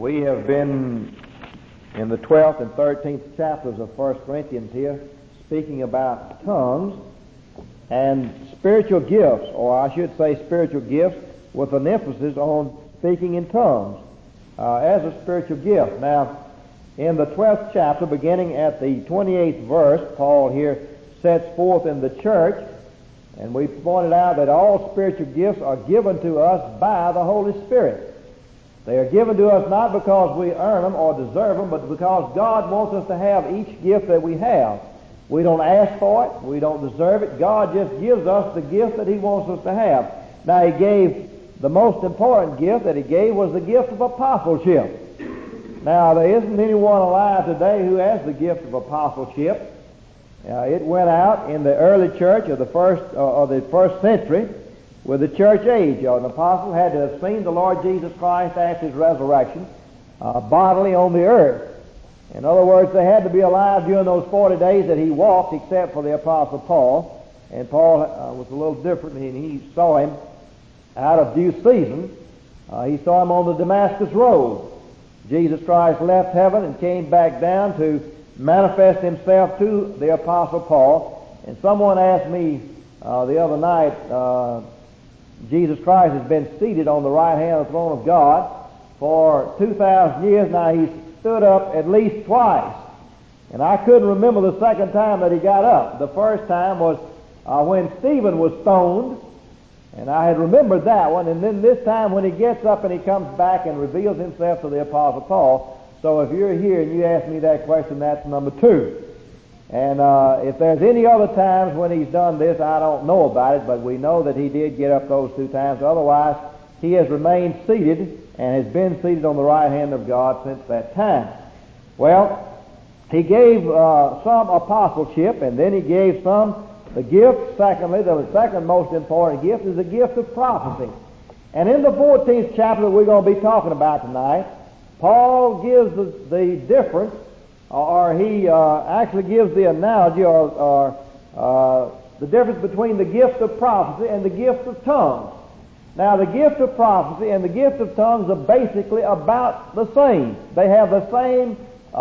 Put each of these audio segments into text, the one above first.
We have been in the 12th and 13th chapters of 1 Corinthians here, speaking about tongues and spiritual gifts, or I should say spiritual gifts, with an emphasis on speaking in tongues as a spiritual gift. Now, in the 12th chapter, beginning at the 28th verse, Paul here sets forth in the church, and we pointed out that all spiritual gifts are given to us by the Holy Spirit. They are given to us not because we earn them or deserve them, but because God wants us to have each gift that we have. We don't ask for it. We don't deserve it. God just gives us the gift that He wants us to have. Now, He gave the most important gift that He gave was the gift of apostleship. Now, there isn't anyone alive today who has the gift of apostleship. It went out in the early church of the first century with the church age. An apostle had to have seen the Lord Jesus Christ after His resurrection bodily on the earth. In other words, they had to be alive during those 40 days that He walked, except for the Apostle Paul. And Paul was a little different, and he saw him out of due season. He saw him on the Damascus Road. Jesus Christ left heaven and came back down to manifest Himself to the Apostle Paul. And someone asked me the other night, Jesus Christ has been seated on the right hand of the throne of God for 2,000 years now. He's stood up at least twice. And I couldn't remember the second time that He got up. The first time was when Stephen was stoned, and I had remembered that one. And then this time when He gets up and He comes back and reveals Himself to the Apostle Paul. So if you're here and you ask me that question, that's number 2. And if there's any other times when He's done this, I don't know about it, but we know that He did get up those 2 times. Otherwise, He has remained seated and has been seated on the right hand of God since that time. Well, He gave some apostleship, and then He gave some the gift. Secondly, the second most important gift is the gift of prophecy. And in the 14th chapter that we're going to be talking about tonight, Paul gives the difference, or he actually gives the analogy or the difference between the gift of prophecy and the gift of tongues. Now, the gift of prophecy and the gift of tongues are basically about the same. They have the same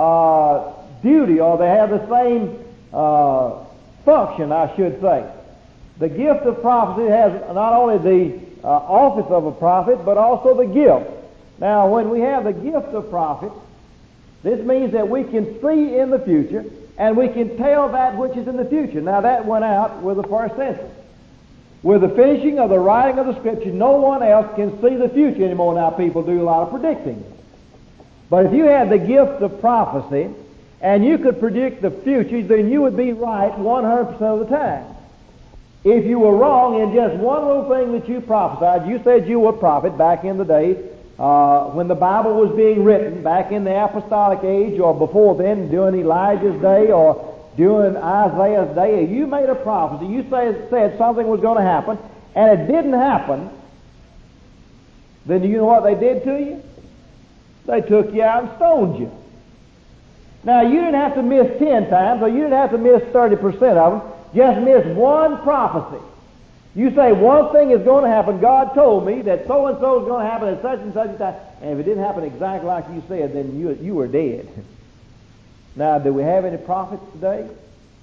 duty, or they have the same function, I should say. The gift of prophecy has not only the office of a prophet, but also the gift. Now, when we have the gift of prophet, this means that we can see in the future, and we can tell that which is in the future. Now, that went out with the first century. With the finishing of the writing of the Scripture, no one else can see the future anymore. Now, people do a lot of predicting. But if you had the gift of prophecy, and you could predict the future, then you would be right 100% of the time. If you were wrong in just one little thing that you prophesied, you said you were a prophet back in the days, when the Bible was being written, back in the apostolic age or before then, during Elijah's day or during Isaiah's day, you made a prophecy, you said something was going to happen, and it didn't happen, then do you know what they did to you? They took you out and stoned you. Now, you didn't have to miss 10 times, or you didn't have to miss 30% of them. Just miss one prophecy. You say, one thing is going to happen. God told me that so-and-so is going to happen at such and such a time. And if it didn't happen exactly like you said, then you were dead. Now, do we have any prophets today?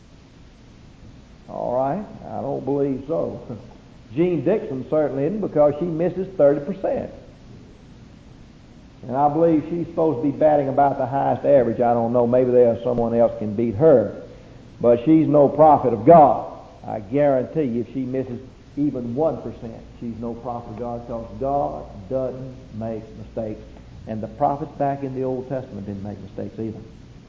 All right. I don't believe so. Jean Dixon certainly isn't, because she misses 30%. And I believe she's supposed to be batting about the highest average. I don't know. Maybe there's someone else can beat her. But she's no prophet of God. I guarantee you, if she misses even 1%, she's no prophet of God, because God doesn't make mistakes. And the prophets back in the Old Testament didn't make mistakes either.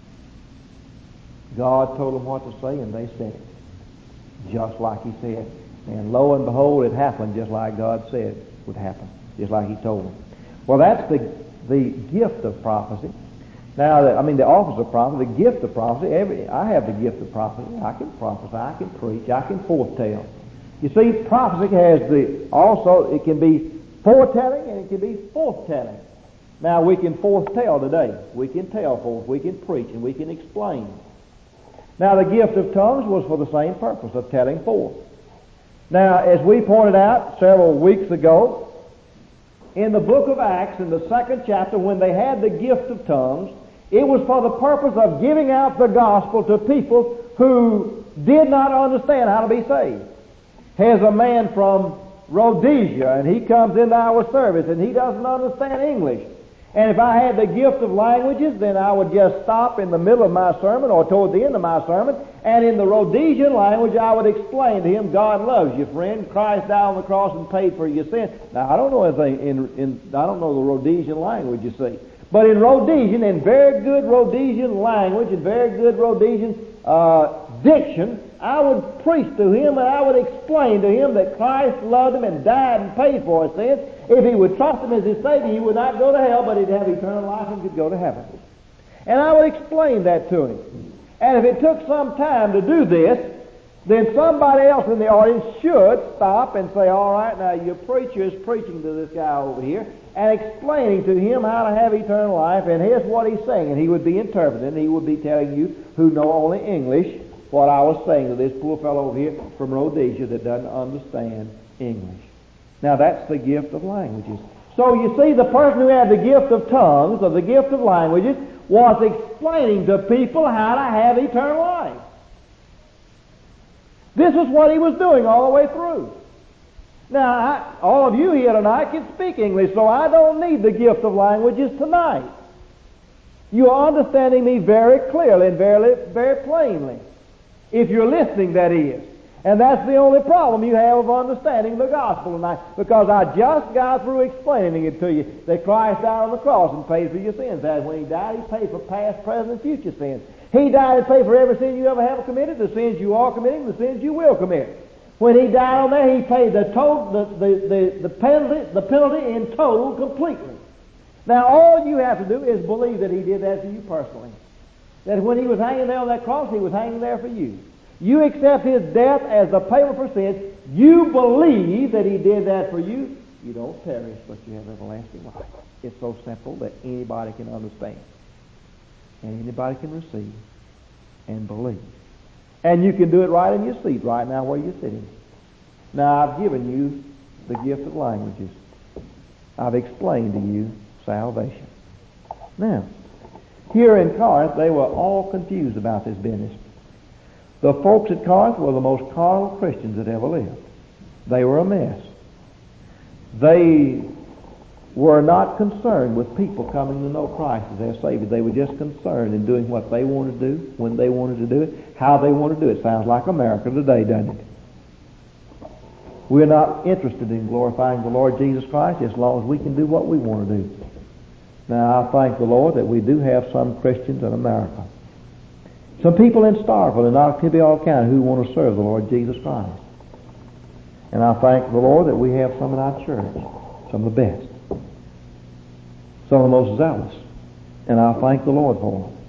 God told them what to say, and they said it, just like He said. And lo and behold, it happened just like God said it would happen, just like He told them. Well, that's the gift of prophecy. Now, the office of prophecy, the gift of prophecy, I have the gift of prophecy. I can prophesy, I can preach, I can foretell. You see, prophecy has it can be foretelling and it can be forthtelling. Now, we can foretell today. We can tell forth, we can preach, and we can explain. Now, the gift of tongues was for the same purpose, of telling forth. Now, as we pointed out several weeks ago, in the book of Acts, in the 2nd chapter, when they had the gift of tongues, it was for the purpose of giving out the gospel to people who did not understand how to be saved. Here's a man from Rhodesia, and he comes into our service, and he doesn't understand English. And if I had the gift of languages, then I would just stop in the middle of my sermon or toward the end of my sermon, and in the Rhodesian language I would explain to him, God loves you, friend. Christ died on the cross and paid for your sin. Now, I don't know anything I don't know the Rhodesian language, you see. But in Rhodesian, in very good Rhodesian language, in very good Rhodesian diction, I would preach to him and I would explain to him that Christ loved him and died and paid for his sins. If he would trust him as his Savior, he would not go to hell, but he'd have eternal life and could go to heaven. And I would explain that to him. And if it took some time to do this, then somebody else in the audience should stop and say, all right, now your preacher is preaching to this guy over here and explaining to him how to have eternal life, and here's what he's saying. And he would be interpreting, he would be telling you who know only English what I was saying to this poor fellow over here from Rhodesia that doesn't understand English. Now that's the gift of languages. So you see, the person who had the gift of tongues, or the gift of languages, was explaining to people how to have eternal life. This is what he was doing all the way through. Now, all of you here tonight can speak English, so I don't need the gift of languages tonight. You are understanding me very clearly and very plainly. If you're listening, that is. And that's the only problem you have of understanding the gospel tonight, because I just got through explaining it to you that Christ died on the cross and paid for your sins. That when he died, he paid for past, present, and future sins. He died and paid for every sin you ever have committed, the sins you are committing, the sins you will commit. When he died on there, he paid the penalty in total completely. Now, all you have to do is believe that he did that for you personally. That when he was hanging there on that cross, he was hanging there for you. You accept his death as the payment for sins. You believe that he did that for you. You don't perish, but you have everlasting life. It's so simple that anybody can understand. And anybody can receive and believe. And you can do it right in your seat right now where you're sitting. Now, I've given you the gift of languages. I've explained to you salvation. Now, here in Corinth, they were all confused about this business. The folks at Corinth were the most carnal Christians that ever lived. They were a mess. They were not concerned with people coming to know Christ as their Savior. They were just concerned in doing what they wanted to do, when they wanted to do it, how they wanted to do it. Sounds like America today, doesn't it? We're not interested in glorifying the Lord Jesus Christ as long as we can do what we want to do. Now, I thank the Lord that we do have some Christians in America. Some people in Starkville and Oktibbeha County who want to serve the Lord Jesus Christ. And I thank the Lord that we have some in our church, some of the best, some of the most zealous. And I thank the Lord for them.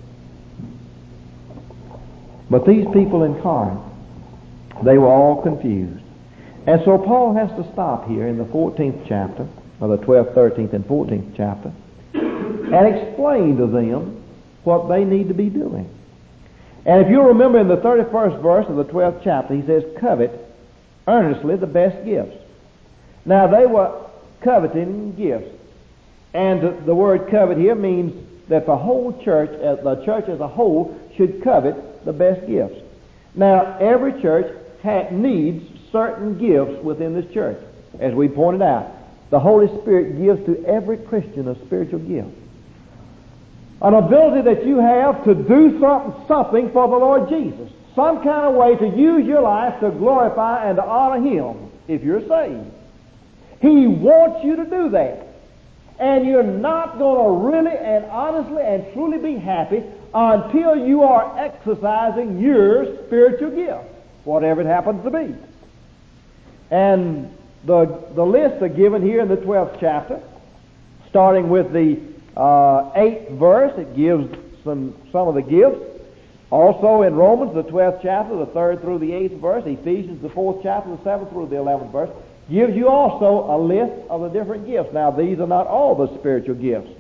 But these people in Corinth, they were all confused. And so Paul has to stop here in the 14th chapter, or the 12th, 13th, and 14th chapter, and explain to them what they need to be doing. And if you'll remember in the 31st verse of the 12th chapter, he says, covet earnestly the best gifts. Now, they were coveting gifts. And the word covet here means that the whole church, the church as a whole, should covet the best gifts. Now, every church needs certain gifts within this church. As we pointed out, the Holy Spirit gives to every Christian a spiritual gift. An ability that you have to do something for the Lord Jesus. Some kind of way to use your life to glorify and to honor Him if you're saved. He wants you to do that. And you're not going to really and honestly and truly be happy until you are exercising your spiritual gift, whatever it happens to be. And the lists are given here in the 12th chapter, starting with the 8th verse. It gives some of the gifts. Also in Romans, the 12th chapter, the 3rd through the 8th verse. Ephesians, the 4th chapter, the 7th through the 11th verse, gives you also a list of the different gifts. Now, these are not all the spiritual gifts,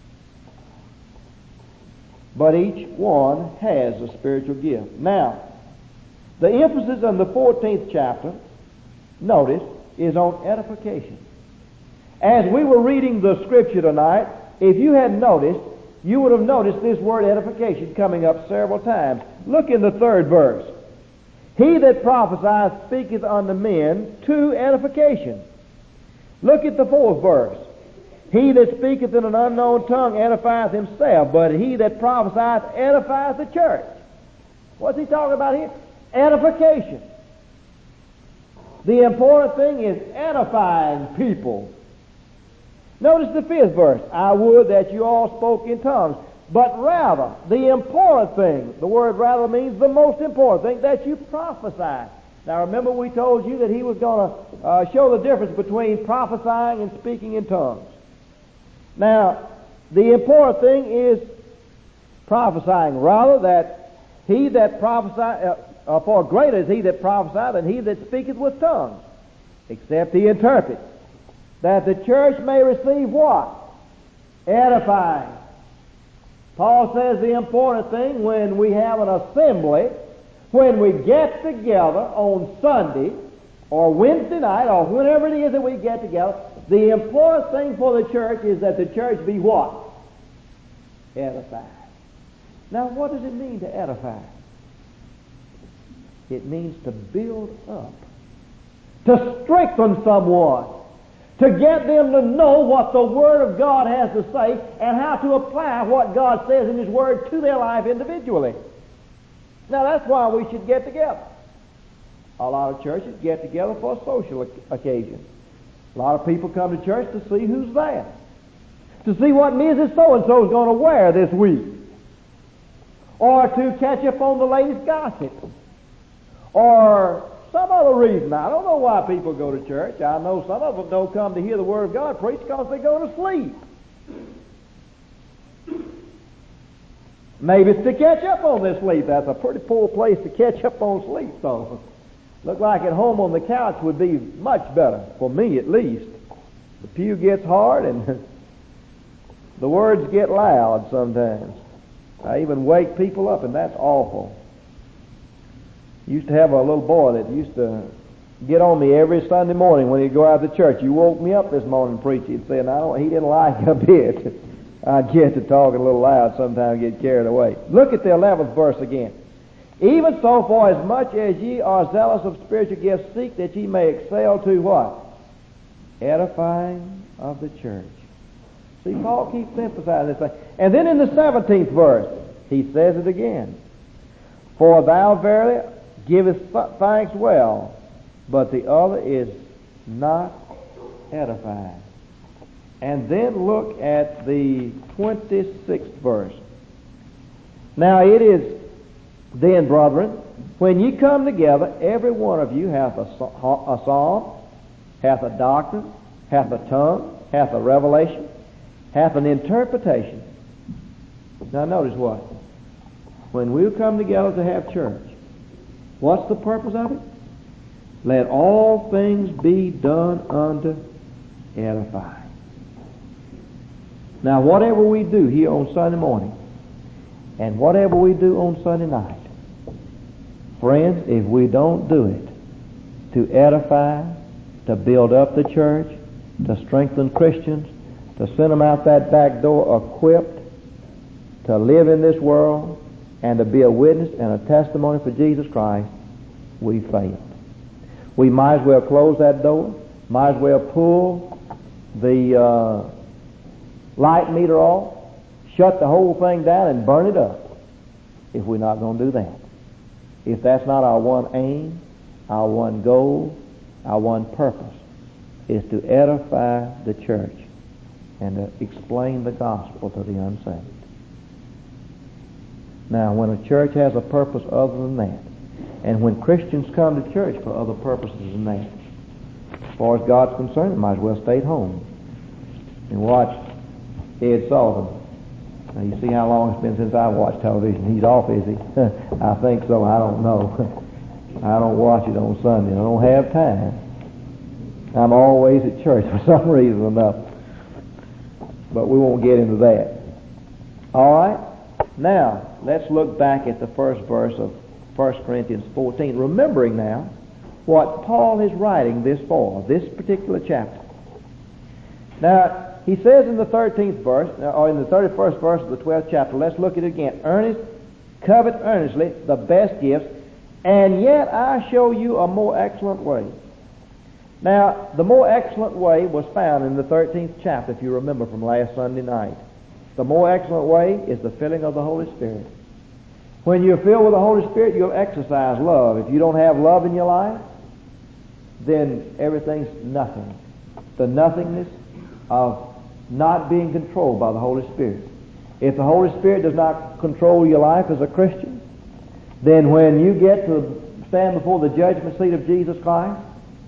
but each one has a spiritual gift. Now, the emphasis in the 14th chapter, notice, is on edification. As we were reading the Scripture tonight, if you had noticed, you would have noticed this word edification coming up several times. Look in the 3rd verse. He that prophesieth speaketh unto men to edification. Look at the 4th verse. He that speaketh in an unknown tongue edifieth himself, but he that prophesieth edifieth the church. What's he talking about here? Edification. The important thing is edifying people. Notice the 5th verse. I would that you all spoke in tongues. But rather, the important thing, the word rather means the most important thing, that you prophesy. Now remember we told you that he was going to show the difference between prophesying and speaking in tongues. Now, the important thing is prophesying. Rather, that he that prophesieth, for greater is he that prophesieth than he that speaketh with tongues, except he interpret. That the church may receive what? Edifying. Paul says the important thing when we have an assembly, when we get together on Sunday or Wednesday night or whenever it is that we get together, the important thing for the church is that the church be what? Edified. Now what does it mean to edify? It means to build up, to strengthen someone, to get them to know what the Word of God has to say and how to apply what God says in His Word to their life individually. Now that's why we should get together. A lot of churches get together for a social occasion. A lot of people come to church to see who's there, to see what Mrs. So-and-so is going to wear this week, or to catch up on the latest gossip, or some other reason. I don't know why people go to church. I know some of them don't come to hear the Word of God preached because they go to sleep. Maybe it's to catch up on their sleep. That's a pretty poor place to catch up on sleep, so look like at home on the couch would be much better, for me at least. The pew gets hard and the words get loud sometimes. I even wake people up, and that's awful. Used to have a little boy that used to get on me every Sunday morning when he'd go out to church. You woke me up this morning, preacher. He'd say, he didn't like it a bit. I'd get to talking a little loud sometimes, get carried away. Look at the 11th verse again. Even so, for as much as ye are zealous of spiritual gifts, seek that ye may excel to what? Edifying of the church. See, Paul keeps emphasizing this thing. And then in the 17th verse, he says it again. For thou verily givest thanks well, but the other is not edifying. And then look at the 26th verse. Now it is then, brethren, when ye come together, every one of you hath a psalm, hath a doctrine, hath a tongue, hath a revelation, hath an interpretation. Now notice what? When we come together to have church, what's the purpose of it? Let all things be done unto edifying. Now whatever we do here on Sunday morning, and whatever we do on Sunday night, friends, if we don't do it to edify, to build up the church, to strengthen Christians, to send them out that back door equipped to live in this world and to be a witness and a testimony for Jesus Christ, we failed. We might as well close that door, might as well pull the light meter off, shut the whole thing down and burn it up if we're not going to do that. If that's not our one aim, our one goal, our one purpose, is to edify the church and to explain the gospel to the unsaved. Now, when a church has a purpose other than that, and when Christians come to church for other purposes than that, as far as God's concerned, they might as well stay at home and watch Ed Sullivan. Now, you see how long it's been since I watched television. He's off, is he? I think so. I don't know. I don't watch it on Sunday. I don't have time. I'm always at church for some reason or another. But we won't get into that. All right? Now, let's look back at the first verse of 1 Corinthians 14, remembering now what Paul is writing this for, this particular chapter. Now, he says in the 13th verse, or in the 31st verse of the 12th chapter, let's look at it again. Covet earnestly the best gifts, and yet I show you a more excellent way. Now, the more excellent way was found in the 13th chapter, if you remember from last Sunday night. The more excellent way is the filling of the Holy Spirit. When you're filled with the Holy Spirit, you'll exercise love. If you don't have love in your life, then everything's nothing. The nothingness of not being controlled by the Holy Spirit. If the Holy Spirit does not control your life as a Christian, then when you get to stand before the judgment seat of Jesus Christ,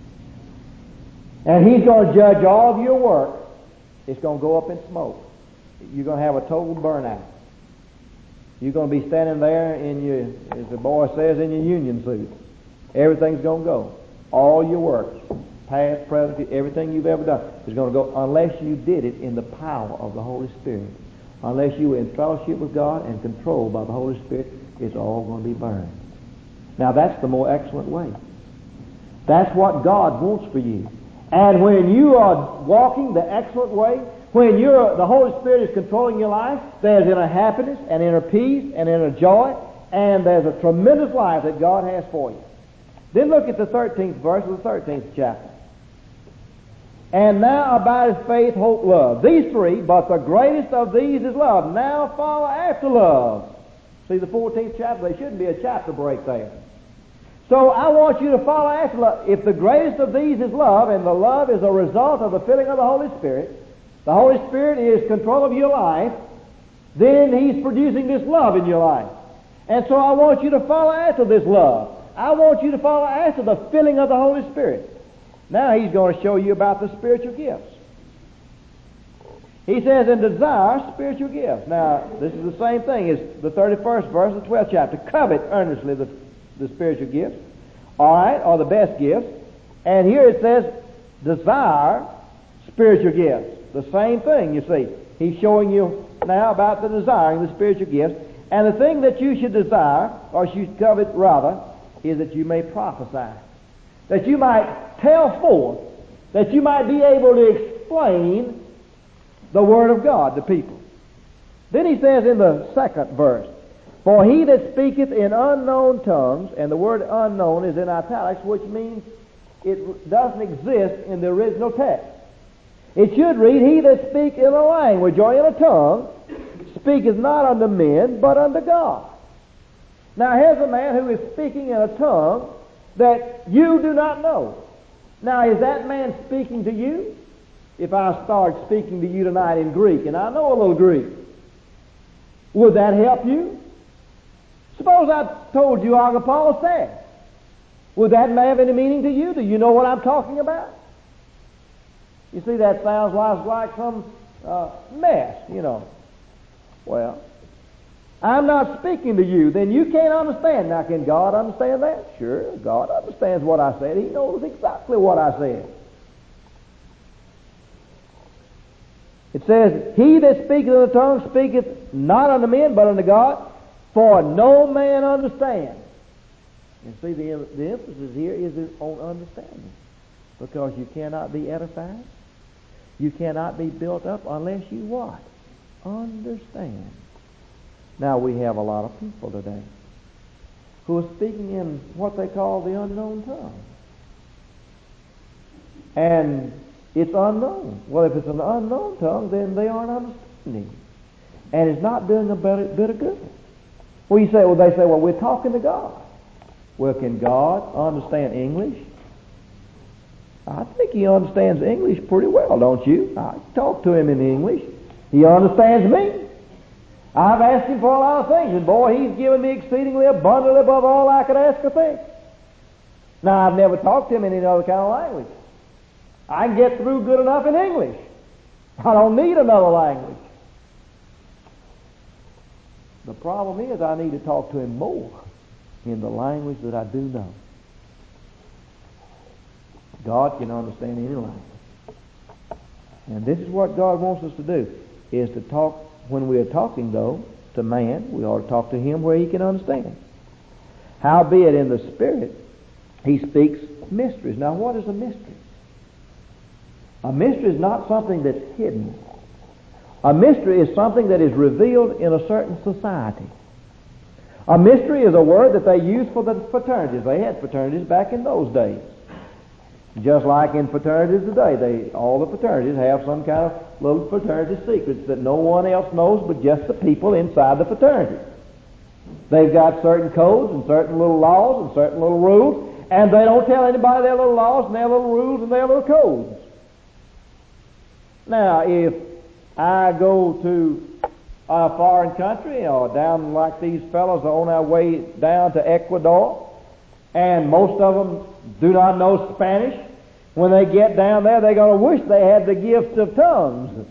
and He's going to judge all of your work, it's going to go up in smoke. You're going to have a total burnout. You're going to be standing there in your, as the boy says, in your union suit. Everything's going to go. All your work, past, present, everything you've ever done is going to go unless you did it in the power of the Holy Spirit. Unless you were in fellowship with God and controlled by the Holy Spirit, it's all going to be burned. Now that's the more excellent way. That's what God wants for you. And when you are walking the excellent way, when the Holy Spirit is controlling your life, there's inner happiness and inner peace and inner joy, and there's a tremendous life that God has for you. Then look at the 13th verse of the 13th chapter. And now abideth faith, hope, love. These three, but the greatest of these is love. Now follow after love. See, the 14th chapter, there shouldn't be a chapter break there. So I want you to follow after love. If the greatest of these is love, and the love is a result of the filling of the Holy Spirit, the Holy Spirit is control of your life, then He's producing this love in your life. And so I want you to follow after this love. I want you to follow after the filling of the Holy Spirit. Now He's going to show you about the spiritual gifts. He says, and desire spiritual gifts. Now, this is the same thing as the 31st verse of the 12th chapter. Covet earnestly the spiritual gifts, all right, or the best gifts. And here it says, desire spiritual gifts. The same thing, you see. He's showing you now about the desiring the spiritual gifts. And the thing that you should desire, or should covet rather, is that you may prophesy. That you might tell forth, that you might be able to explain the Word of God to people. Then he says in the second verse, for he that speaketh in unknown tongues, and the word unknown is in italics, which means it doesn't exist in the original text. It should read, he that speaketh in a language or in a tongue speaketh not unto men, but unto God. Now here's a man who is speaking in a tongue that you do not know. Now is that man speaking to you? If I start speaking to you tonight in Greek, and I know a little Greek, would that help you? Suppose I told you Agapaulos said. Would that have any meaning to you? Do you know what I'm talking about? You see, that sounds like some mess, you know. Well, I'm not speaking to you, then you can't understand. Now, can God understand that? Sure, God understands what I said. He knows exactly what I said. It says, he that speaketh in a tongue speaketh not unto men, but unto God, for no man understands. And see, the emphasis here is on understanding. Because you cannot be edified. You cannot be built up unless you what? Understand. Now, we have a lot of people today who are speaking in what they call the unknown tongue. And it's unknown. Well, if it's an unknown tongue, then they aren't understanding. And it's not doing a bit of good. Well, they say, we're talking to God. Well, can God understand English? I think He understands English pretty well, don't you? I talk to Him in English. He understands me. I've asked Him for a lot of things, and boy, He's given me exceedingly abundantly above all I could ask or think. Now, I've never talked to Him in any other kind of language. I can get through good enough in English. I don't need another language. The problem is I need to talk to Him more in the language that I do know. God can understand any language. And this is what God wants us to do, is to talk, when we are talking, though, to man, we ought to talk to him where he can understand. Howbeit in the Spirit, he speaks mysteries. Now, what is a mystery? A mystery is not something that's hidden. A mystery is something that is revealed in a certain society. A mystery is a word that they use for the fraternities. They had fraternities back in those days. Just like in fraternities today, all the fraternities have some kind of little fraternity secrets that no one else knows but just the people inside the fraternity. They've got certain codes and certain little laws and certain little rules, and they don't tell anybody their little laws and their little rules and their little codes. Now, if I go to a foreign country or down like these fellows on our way down to Ecuador, and most of them do not know Spanish, when they get down there, they're going to wish they had the gift of tongues.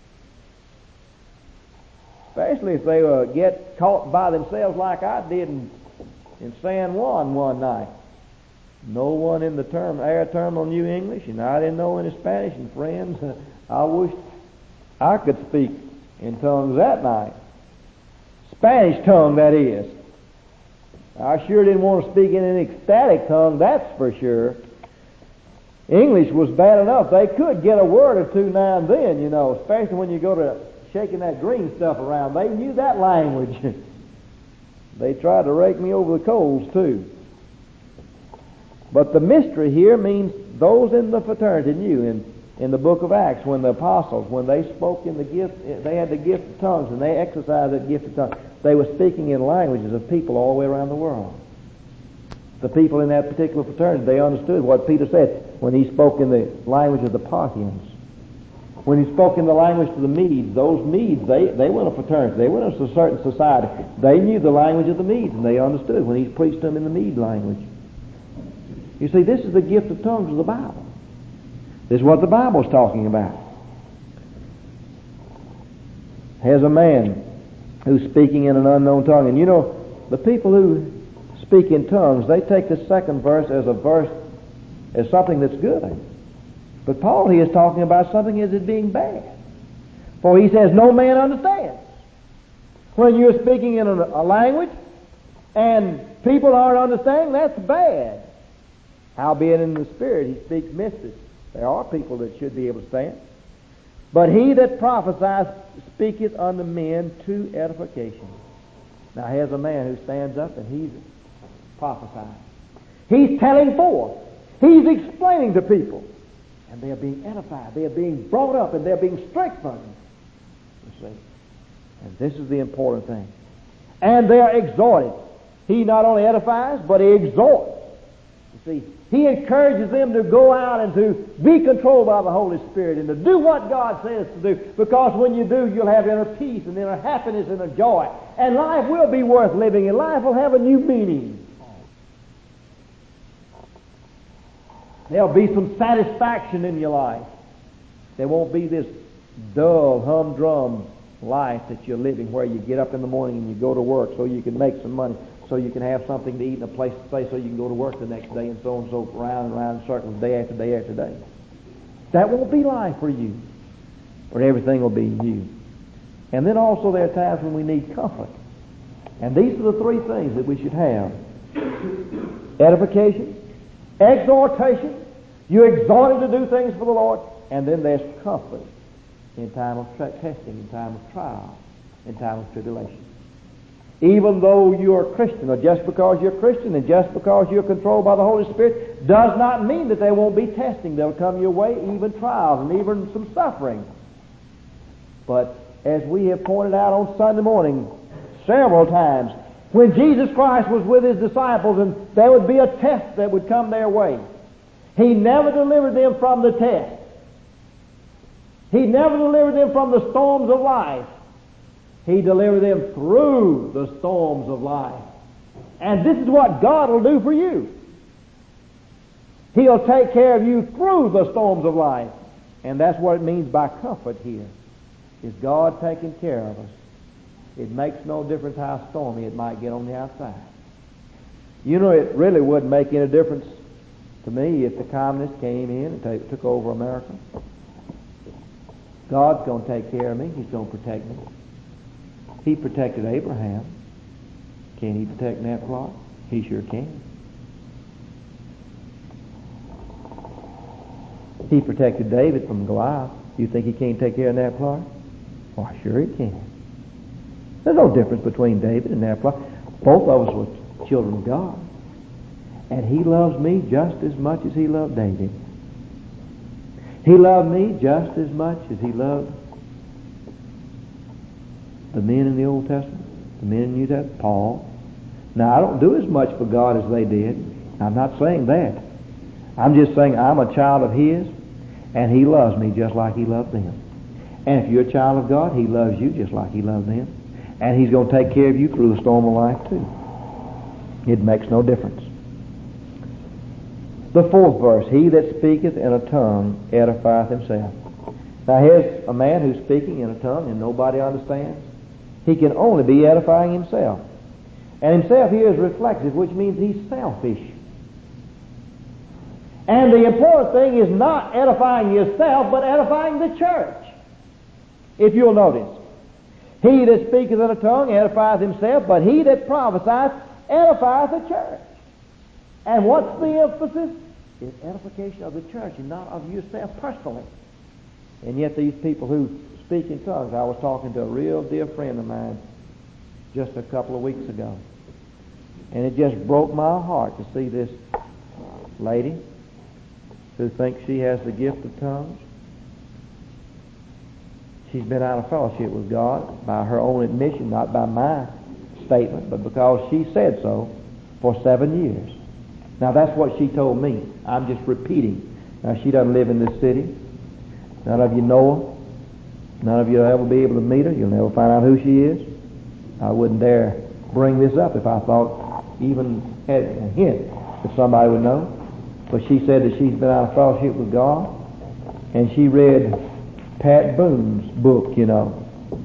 Especially if they get caught by themselves like I did in San Juan one night. No one in the air terminal knew English, and I didn't know any Spanish, and friends, I wished I could speak in tongues that night. Spanish tongue, that is. I sure didn't want to speak in an ecstatic tongue, that's for sure. English was bad enough. They could get a word or two now and then, you know, especially when you go to shaking that green stuff around. They knew that language. They tried to rake me over the coals, too. But the mystery here means those in the fraternity knew. In the book of Acts, when the apostles, when they spoke in the gift, they had the gift of tongues, and they exercised that gift of tongues. They were speaking in languages of people all the way around the world. The people in that particular fraternity, they understood what Peter said when he spoke in the language of the Parthians. When he spoke in the language of the Medes, those Medes, they were in a fraternity. They were in a certain society. They knew the language of the Medes, and they understood when he preached them in the Mede language. You see, this is the gift of tongues of the Bible. This is what the Bible's talking about. Here's a man who's speaking in an unknown tongue. And you know, the people who speak in tongues, they take the second verse as something that's good. But Paul here is talking about something as it being bad. For he says, no man understands. When you're speaking in a language and people aren't understanding, that's bad. Howbeit in the Spirit he speaks mysteries. There are people that should be able to stand. But he that prophesies speaketh unto men to edification. Now here's a man who stands up and he's prophesying. He's telling forth. He's explaining to people. And they're being edified. They're being brought up and they're being strengthened. You see. And this is the important thing. And they are exhorted. He not only edifies, but he exhorts. You see, he encourages them to go out and to be controlled by the Holy Spirit and to do what God says to do. Because when you do, you'll have inner peace and inner happiness and a joy. And life will be worth living and life will have a new meaning. There'll be some satisfaction in your life. There won't be this dull, humdrum life that you're living where you get up in the morning and you go to work so you can make some money, so you can have something to eat and a place to stay so you can go to work the next day and so round and round in circles day after day after day. That won't be life for you, where everything will be new. And then also there are times when we need comfort. And these are the three things that we should have. Edification, exhortation, you're exhorted to do things for the Lord, and then there's comfort in time of testing, in time of trial, in time of tribulation. Even though you're a Christian, or just because you're a Christian and just because you're controlled by the Holy Spirit, does not mean that there won't be testing. There'll come your way, even trials and even some suffering. But as we have pointed out on Sunday morning several times, when Jesus Christ was with his disciples and there would be a test that would come their way, he never delivered them from the test. He never delivered them from the storms of life. He delivered them through the storms of life. And this is what God will do for you. He'll take care of you through the storms of life. And that's what it means by comfort here, is God taking care of us. It makes no difference how stormy it might get on the outside. You know, it really wouldn't make any difference to me if the communists came in and took over America. God's going to take care of me. He's going to protect me. He protected Abraham. Can he protect Nephilim? He sure can. He protected David from Goliath. You think he can't take care of Naphtali? Why, sure he can. There's no difference between David and Naphtali. Both of us were children of God. And he loves me just as much as he loved David. He loved me just as much as he loved the men in the Old Testament, the men in the New Testament, Paul. Now, I don't do as much for God as they did. I'm not saying that. I'm just saying I'm a child of his, and he loves me just like he loved them. And if you're a child of God, he loves you just like he loved them. And he's going to take care of you through the storm of life, too. It makes no difference. The fourth verse, he that speaketh in a tongue edifieth himself. Now here's a man who's speaking in a tongue and nobody understands. He can only be edifying himself. And himself here is reflexive, which means he's selfish. And the important thing is not edifying yourself, but edifying the church. If you'll notice. He that speaketh in a tongue edifieth himself, but he that prophesieth edifieth the church. And what's the emphasis? It's edification of the church and not of yourself personally. And yet these people who speak in tongues, I was talking to a real dear friend of mine just a couple of weeks ago. And it just broke my heart to see this lady who thinks she has the gift of tongues. She's been out of fellowship with God by her own admission, not by my statement, but because she said so for 7 years. Now that's what she told me. I'm just repeating. Now she doesn't live in this city. None of you know her. None of you will ever be able to meet her. You'll never find out who she is. I wouldn't dare bring this up if I thought even had a hint that somebody would know. But she said that she's been out of fellowship with God, and she read Pat Boone's book, you know,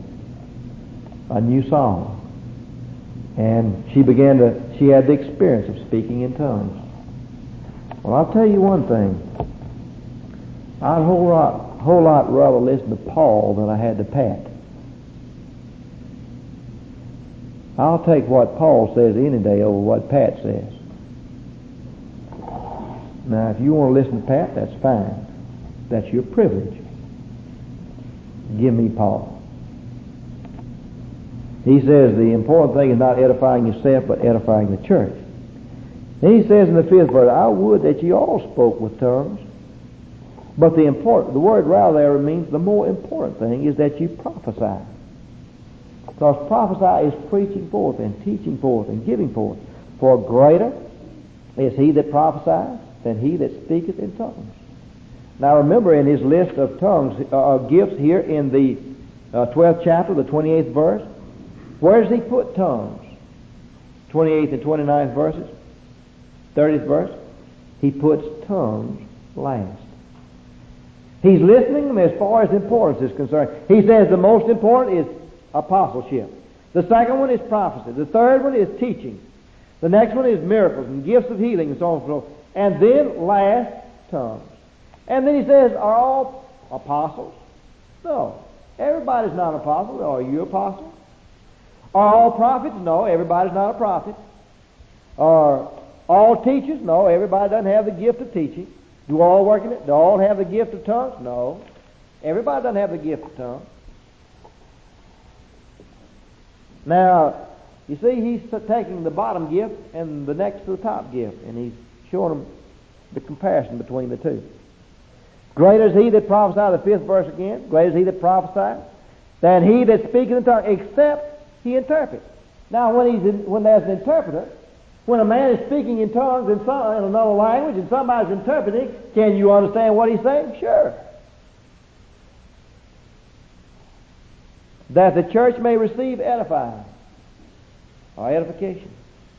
A New Song. And she had the experience of speaking in tongues. Well, I'll tell you one thing. I'd a whole lot rather listen to Paul than I had to Pat. I'll take what Paul says any day over what Pat says. Now, if you want to listen to Pat, that's fine. That's your privilege. Give me Paul. He says the important thing is not edifying yourself, but edifying the church. Then he says in the 5th verse, I would that ye all spoke with tongues. But the word rather there means the more important thing is that you prophesy. Because prophesy is preaching forth and teaching forth and giving forth. For greater is he that prophesies than he that speaketh in tongues. Now remember in his list of tongues, gifts here in the 12th chapter, the 28th verse, where does he put tongues? 28th and 29th verses. 30th verse. He puts tongues last. He's listing them as far as importance is concerned. He says the most important is apostleship. The second one is prophecy. The third one is teaching. The next one is miracles and gifts of healing and so on and so forth. And then last, tongues. And then he says, are all apostles? No. Everybody's not an apostle. Are you an apostle? Are all prophets? No, everybody's not a prophet. Are all teachers? No, everybody doesn't have the gift of teaching. Do all work in it? Do all have the gift of tongues? No. Everybody doesn't have the gift of tongues. Now, you see, he's taking the bottom gift and the next to the top gift, and he's showing them the comparison between the two. Greater is he that prophesies, the 5th verse again, greater is he that prophesies than he that speaketh in tongues, except he interprets. Now, when there's an interpreter, when a man is speaking in tongues in another language and somebody's interpreting, can you understand what he's saying? Sure. That the church may receive edifying or edification.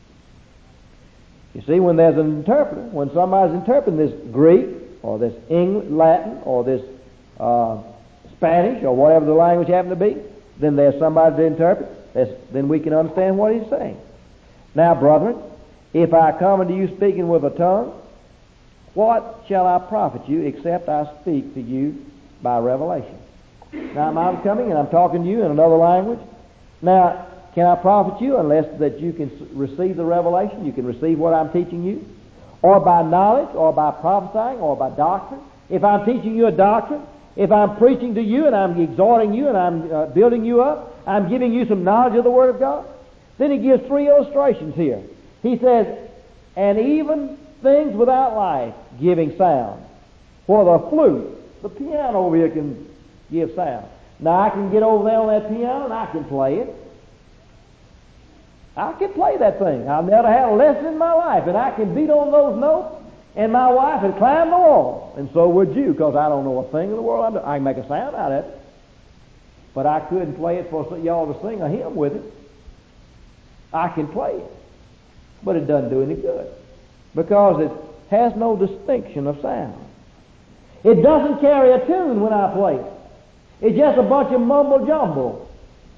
You see, when there's an interpreter, when somebody's interpreting this Greek or this English, Latin or this Spanish or whatever the language happens to be, then there's somebody to interpret. Then we can understand what he's saying. Now, brethren, if I come unto you speaking with a tongue, what shall I profit you except I speak to you by revelation? Now, I'm coming and I'm talking to you in another language. Now, can I profit you unless that you can receive the revelation? You can receive what I'm teaching you? Or by knowledge, or by prophesying, or by doctrine? if I'm teaching you a doctrine, if I'm preaching to you and I'm exhorting you and I'm building you up, I'm giving you some knowledge of the Word of God. Then he gives three illustrations here. He says, and even things without life giving sound. For the flute, the piano over here can give sound. Now I can get over there on that piano and I can play it. I can play that thing. I've never had a lesson in my life, and I can beat on those notes, and my wife would climb the wall, and so would you, because I don't know a thing in the world. I can make a sound out of it, but I couldn't play it for y'all to sing a hymn with it. I can play it, but it doesn't do any good, because it has no distinction of sound. It doesn't carry a tune when I play it. It's just a bunch of mumble-jumble.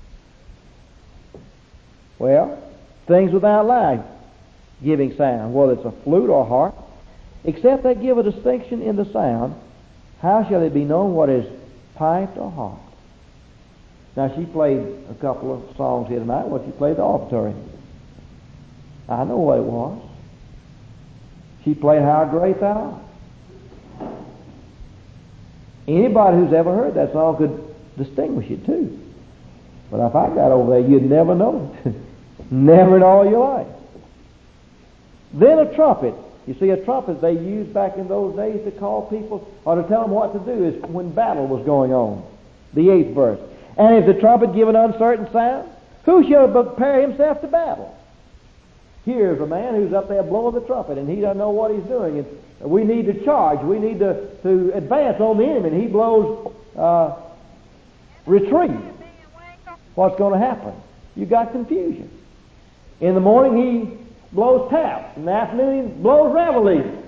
Well, things without life giving sound, whether it's a flute or a harp, except they give a distinction in the sound, how shall it be known what is piped or harped? Now, she played a couple of songs here tonight. Well, she played the offertory. I know what it was. She played How Great Thou Art. Anybody who's ever heard that song could distinguish it too. But if I got over there, you'd never know it. Never in all your life. Then a trumpet. You see, a trumpet they used back in those days to call people or to tell them what to do is when battle was going on. The 8th verse. And if the trumpet give an uncertain sound, who shall prepare himself to battle? Here's a man who's up there blowing the trumpet, and he doesn't know what he's doing. And we need to charge. We need to advance on the enemy. And he blows retreat. What's going to happen? You got confusion. In the morning he blows taps. In the afternoon he blows reveille.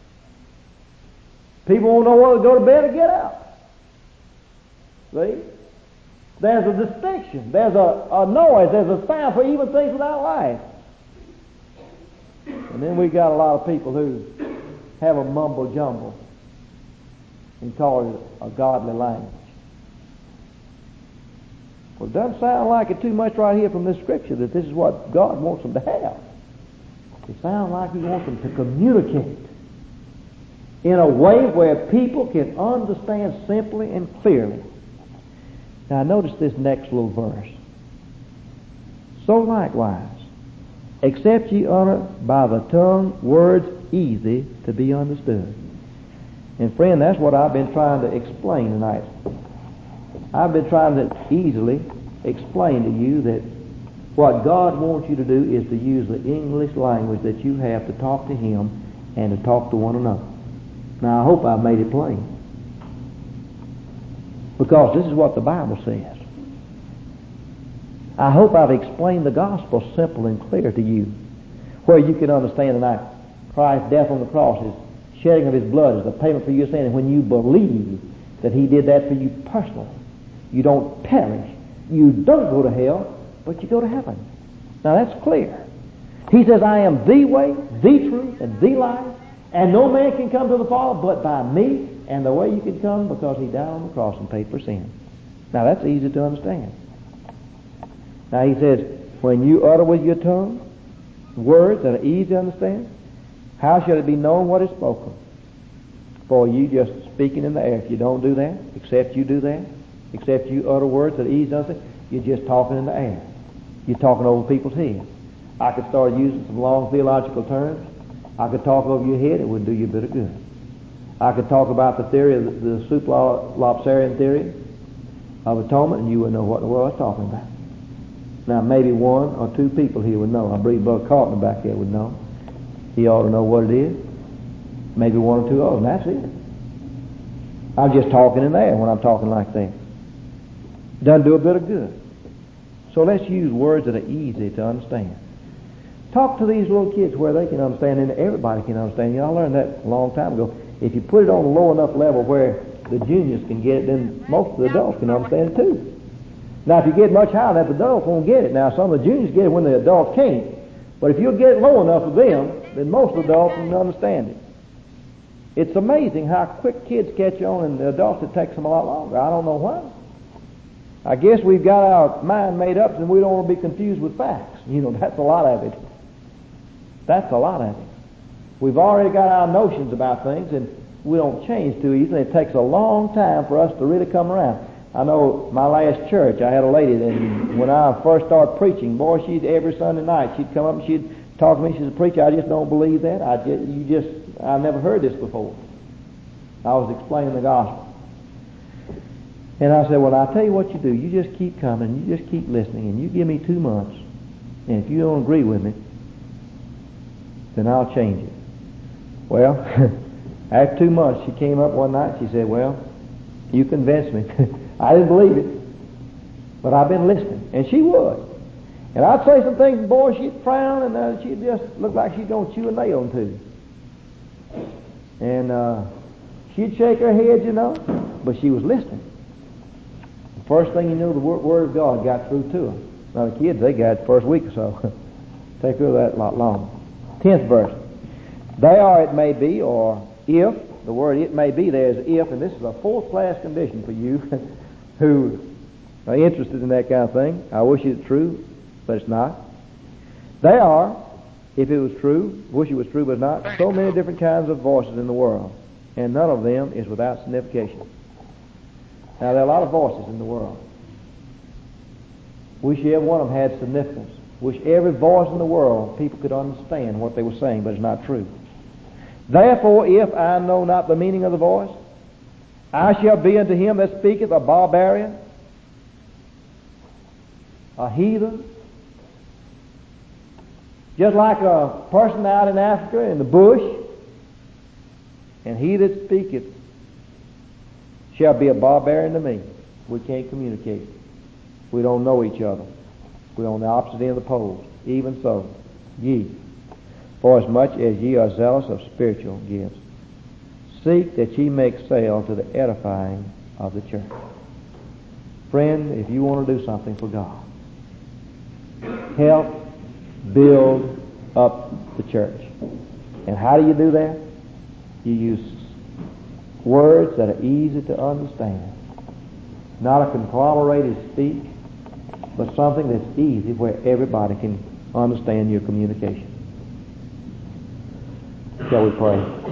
People won't know whether to go to bed or get up. See? There's a distinction. There's a noise. There's a sound for even things without life. And then we got a lot of people who have a mumble jumble and call it a godly language. Well, it doesn't sound like it too much right here from this scripture that this is what God wants them to have. It sounds like He wants them to communicate in a way where people can understand simply and clearly. Now notice this next little verse. So likewise, except ye utter by the tongue words easy to be understood. And friend, that's what I've been trying to explain tonight. I've been trying to easily explain to you that what God wants you to do is to use the English language that you have to talk to Him and to talk to one another. Now I hope I've made it plain, because this is what the Bible says. I hope I've explained the gospel simple and clear to you, where you can understand tonight Christ's death on the cross, His shedding of His blood is the payment for your sin, and when you believe that He did that for you personally, you don't perish. You don't go to hell, but you go to heaven. Now that's clear. He says, I am the way, the truth, and the life, and no man can come to the Father but by me, and the way you can come because He died on the cross and paid for sin. Now that's easy to understand. Now he says, when you utter with your tongue words that are easy to understand, how shall it be known what is spoken? For you just speaking in the air. If you don't do that, except you do that, except you utter words that are easy to understand, you're just talking in the air. You're talking over people's heads. I could start using some long theological terms. I could talk over your head. It wouldn't do you a bit of good. I could talk about the theory of the supralapsarian theory of atonement, and you wouldn't know what in the world I was talking about. Now, maybe one or two people here would know. I believe Brother Carlton back there would know. He ought to know what it is. Maybe one or two others, and that's it. I'm just talking in there when I'm talking like that. Doesn't do a bit of good. So let's use words that are easy to understand. Talk to these little kids where they can understand, and everybody can understand. You know, I learned that a long time ago. If you put it on a low enough level where the juniors can get it, then most of the adults can understand it too. Now, if you get much higher, that the adults won't get it. Now, some of the juniors get it when the adults can't. But if you get it low enough for them, then most of the adults can understand it. It's amazing how quick kids catch on, and the adults, it takes them a lot longer. I don't know why. I guess we've got our mind made up, and we don't want to be confused with facts. You know, that's a lot of it. That's a lot of it. We've already got our notions about things, and we don't change too easily. It takes a long time for us to really come around. I know my last church, I had a lady that when I first started preaching, boy, she'd every Sunday night, she'd come up and she'd talk to me. She said, "Preacher, I just don't believe that. I've never heard this before." I was explaining the gospel. And I said, "Well, I'll tell you what you do. You just keep coming, you just keep listening, and you give me 2 months. And if you don't agree with me, then I'll change it." Well, after 2 months, she came up one night. She said, "Well, you convinced me." I didn't believe it, but I've been listening. And she would. And I'd say some things, and boy, she'd frown, and she'd just look like she'd going to chew a nail in two. And she'd shake her head, you know, but she was listening. The first thing you knew, the Word of God got through to her. Now, the kids, they got it the first week or so. Take her that lot long. 10th verse. "They are, it may be," or if. The word "it may be" there is if, and this is a fourth-class condition for you who are interested in that kind of thing. I wish it was true, but it's not. They are, if it was true, wish it was true, but it's not, so many different kinds of voices in the world, and none of them is without signification. Now, there are a lot of voices in the world. Wish every one of them had significance. Wish every voice in the world people could understand what they were saying, but it's not true. "Therefore, if I know not the meaning of the voice, I shall be unto him that speaketh a barbarian, a heathen, just like a person out in Africa in the bush, and he that speaketh shall be a barbarian to me." We can't communicate. We don't know each other. We're on the opposite end of the poles. "Even so, ye, for as much as ye are zealous of spiritual gifts, seek that ye make sale to the edifying of the church." Friend, if you want to do something for God, help build up the church. And how do you do that? You use words that are easy to understand. Not a conglomerated speech, but something that's easy where everybody can understand your communication. Shall we pray?